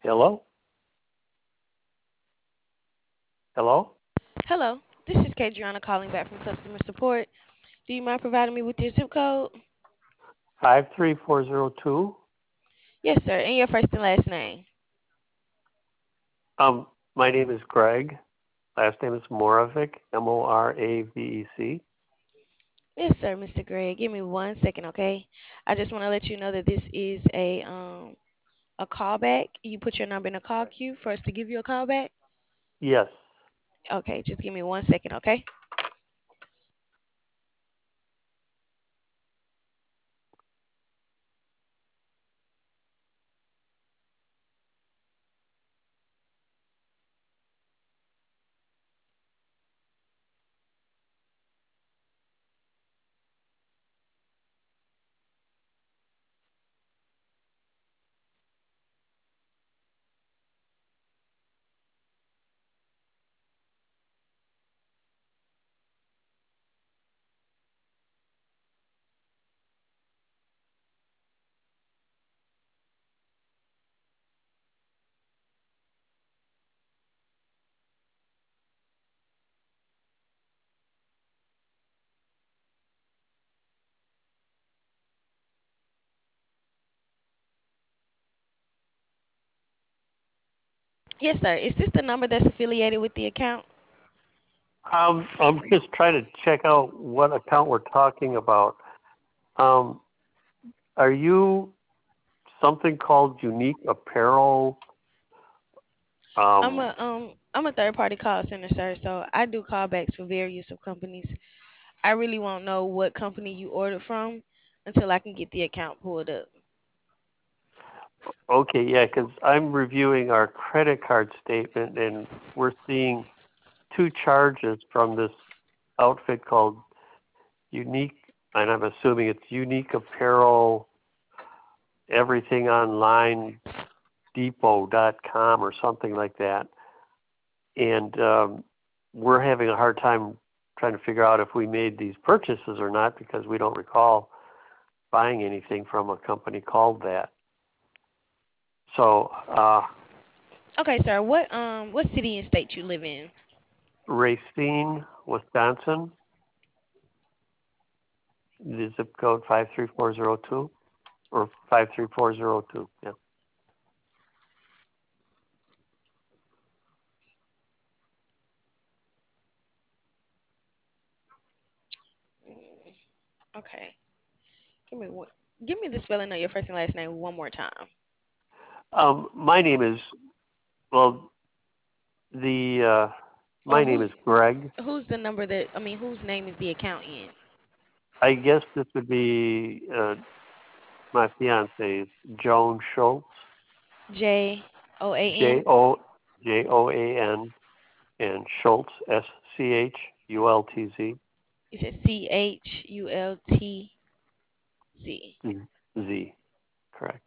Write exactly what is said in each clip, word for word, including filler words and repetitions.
Hello? Hello? Hello, this is Kadriana calling back from customer support. Do you mind providing me with your zip code? five three four zero two? Yes, sir, and your first and last name. Um, my name is Greg. Last name is Moravec, M O R A V E C. Yes, sir, Mister Gray. Give me one second, okay? I just want to let you know that this is a um a callback. You put your number in a call queue for us to give you a call back. Yes. Okay, just give me one second, okay? Yes, sir. Is this the number that's affiliated with the account? Um, I'm just trying to check out what account we're talking about. Um, are you something called Unique Apparel? I'm Um, a um I'm a third party call center, sir. So I do callbacks for various of companies. I really won't know what company you ordered from until I can get the account pulled up. okay, yeah, because I'm reviewing our credit card statement and we're seeing two charges from this outfit called Unique, and I'm assuming it's Unique Apparel, everything online depot dot com or something like that. And um, we're having a hard time trying to figure out if we made these purchases or not because we don't recall buying anything from a company called that. So, uh, Okay, sir. What um what city and state you live in? Racine, Wisconsin, the zip code five three four zero two or five three four zero two. Yeah. Mm, Okay. Give me one. Give me the spelling of your first and last name one more time. Um, my name is, well, the, uh, Or my name who's is Greg. who's the number that I mean whose name is the account in? I guess this would be uh, my fiance's, Joan Schultz, J O A J N. O J O A N, and Schultz, S C H U L T Z. You said C H U L T Z. Z, Z, correct.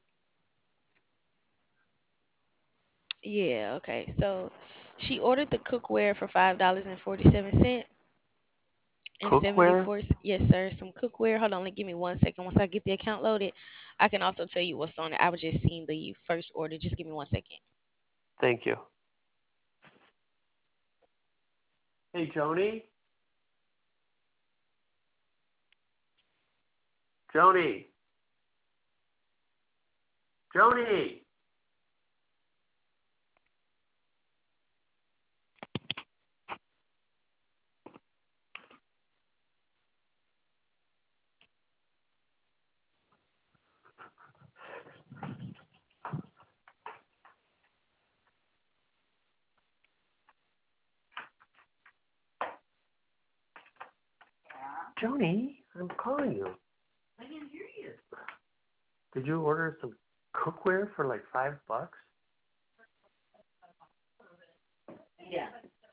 Yeah. Okay. So she ordered the cookware for five dollars and forty seven cent and seventy Cookware? four. Yes, sir. Some cookware. Hold on. Let give me one second. Once I get the account loaded, I can also tell you what's on it. I was just seeing the first order. Just give me one second. Thank you. Hey, Joni? Joni? Joni? Joni, I'm calling you. I can hear you. Did you order some cookware for like five bucks? Yeah.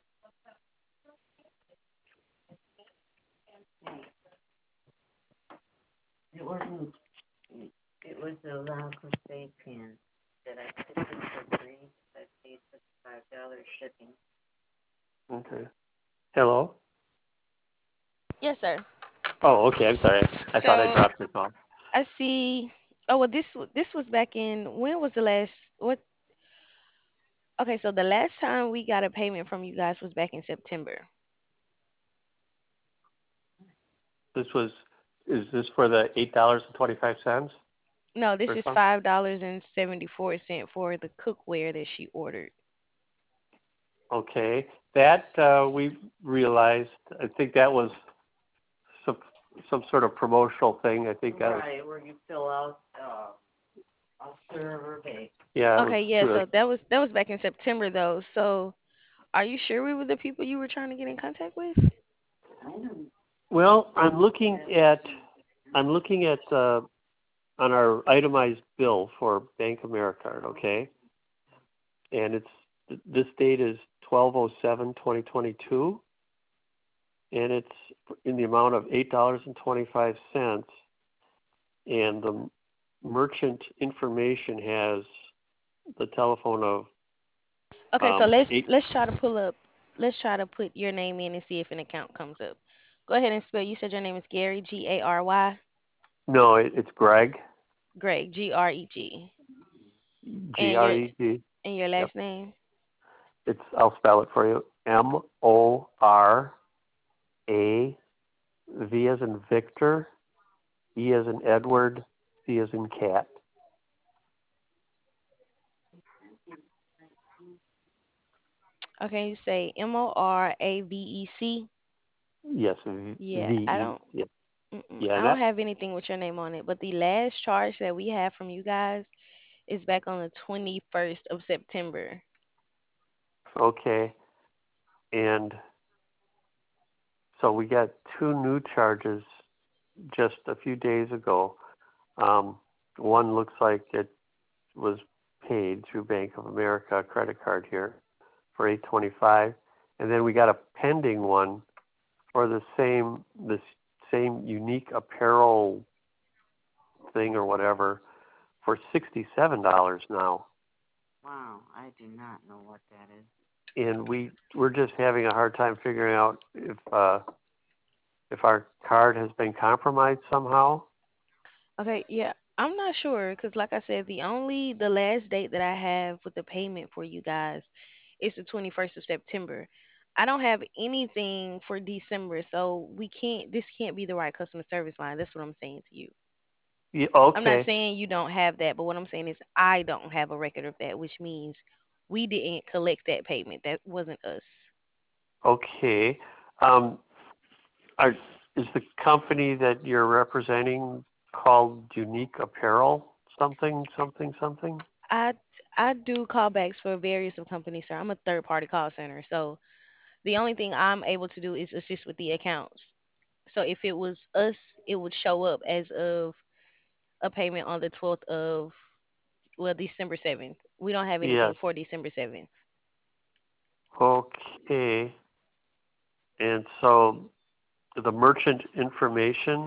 It wasn't, it was the Laco Sapien that I took it for free. I paid for five dollars shipping. Okay. Hello? Yes, sir. Oh, okay. I'm sorry. I thought I So dropped your call. I see. Oh well, this w- this was back in when was the last what? Okay, so the last time we got a payment from you guys was back in September. This was, is this for the eight dollars and twenty-five cents No, this or is something? five dollars and seventy four cent for the cookware that she ordered. Okay. That, uh, we realized, I think that was some, some sort of promotional thing. I think that was, Right, where you fill out, uh, a server base. yeah, it was Okay, yeah, good. so that was that was back in September though. So are you sure we were the people you were trying to get in contact with? I don't. Well, I'm looking at, I'm looking at, uh, on our itemized bill for Bank Americard, okay? And it's, this date is twelve oh seven twenty twenty-two, and it's in the amount of eight dollars and twenty-five cents, and the merchant information has the telephone of Okay, so um, let's eight. let's try to pull up let's try to put your name in and see if an account comes up. Go ahead and spell. You said your name is Gary, G A R Y. No, it, it's Greg, Greg, G R E G. G And R your E G. and your Yep. last name? It's, I'll spell it for you. M O R A, V as in Victor, E as in Edward, C as in cat. Okay, you say M O R A V E C. Yes, V Yeah, I E. don't Yeah, mm-mm, yeah. I don't That have anything with your name on it, but the last charge that we have from you guys is back on the twenty-first of September. okay. And so we got two new charges just a few days ago. Um, one looks like it was paid through Bank of America credit card here for eight twenty-five, and then we got a pending one for the same this same unique apparel thing or whatever for sixty-seven dollars now. Wow, I do not know what that is. And we we're just having a hard time figuring out if uh, if our card has been compromised somehow. Okay, yeah, I'm not sure because, like I said, the only the last date that I have with the payment for you guys is the twenty-first of September. I don't have anything for December, so we can't. This can't be the right customer service line. That's what I'm saying to you. Yeah, I'm not okay, saying you don't have that, but what I'm saying is I don't have a record of that, which means we didn't collect that payment. That wasn't us. okay. Um, are, is the company that you're representing called Unique Apparel? Something, something, something? I I do callbacks for various of companies, sir. I'm a third party call center, so the only thing I'm able to do is assist with the accounts. So if it was us, it would show up as of a payment on the twelfth of, well, December seventh. We don't have anything Yes. for December seventh. Okay. And so the merchant information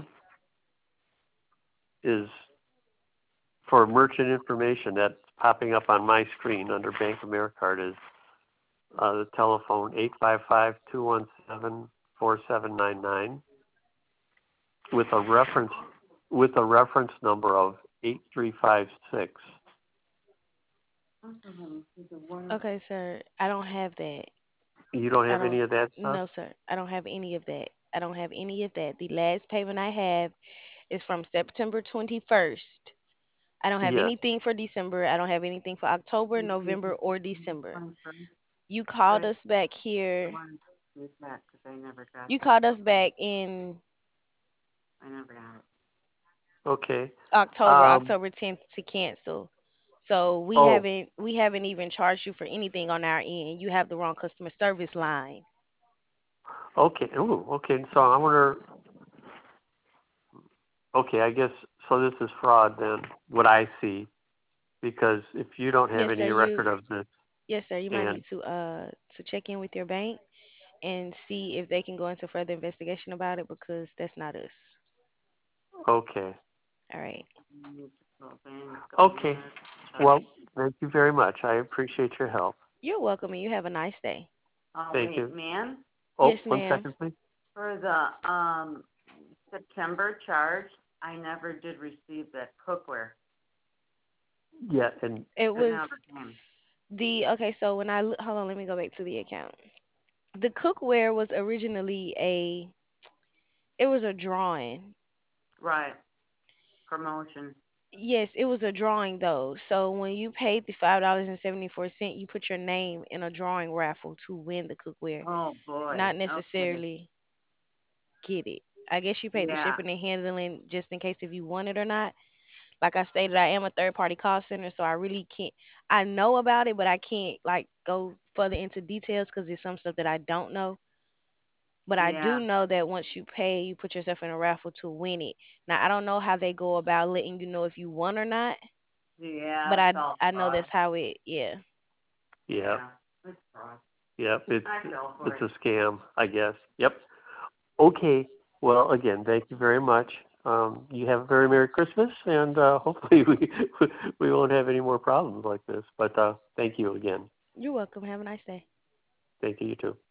is for merchant information that's popping up on my screen under Bank of Americard is uh, the telephone eight five five, two one seven, four seven nine nine with a reference with a reference number of eight three five six. Okay, sir. I don't have that. You don't I have any don't. of that stuff? No, sir. I don't have any of that. I don't have any of that. The last payment I have is from September twenty-first. I don't have Yes. anything for December. I don't have anything for October, November, or December. Twenty-first. You called Right. us back here. One is that because I never got You that. called us back in I never got it. Okay. October, Um, October tenth to cancel. So we oh, haven't we haven't even charged you for anything on our end. You have the wrong customer service line. okay. Ooh, okay. So I wonder. Okay, I guess so. This is fraud then. What I see, because if you don't have Yes, sir. any You record of this, yes, sir. You might and need to uh to check in with your bank and see if they can go into further investigation about it because that's not us. okay, All right. Municipal bank, okay. government, Well, sorry. thank you very much. I appreciate your help. You're welcome and you have a nice day. Oh, Thank wait, you. man, Yes, Oh, one ma'am. second, please. for the, um, September charge, I never did receive that cookware. Yeah, and It It was never came. The okay, so when I look, hold on, let me go back to the account. The cookware was originally a it was a drawing. Right. Promotion. Yes, it was a drawing though. So when you paid the five dollars and seventy four cent, you put your name in a drawing raffle to win the cookware, Oh boy. not Okay. necessarily get it. I guess you paid the Yeah. shipping and handling just in case if you want it or not. Like I stated, I am a third party call center, so I really can't. I know about it, but I can't like go further into details because there's some stuff that I don't know. But I Yeah. do know that once you pay, you put yourself in a raffle to win it. Now I don't know how they go about letting you know if you won or not, Yeah. but It's I all I know fraud. that's how it. Yeah, Yep. Yeah. It's fraud. Yep. It's I fell for it's it. a scam, I guess. Yep. Okay. Well, again, thank you very much. Um, you have a very Merry Christmas, and uh, hopefully we we won't have any more problems like this. But uh, thank you again. you're welcome. Have a nice day. Thank you. You too.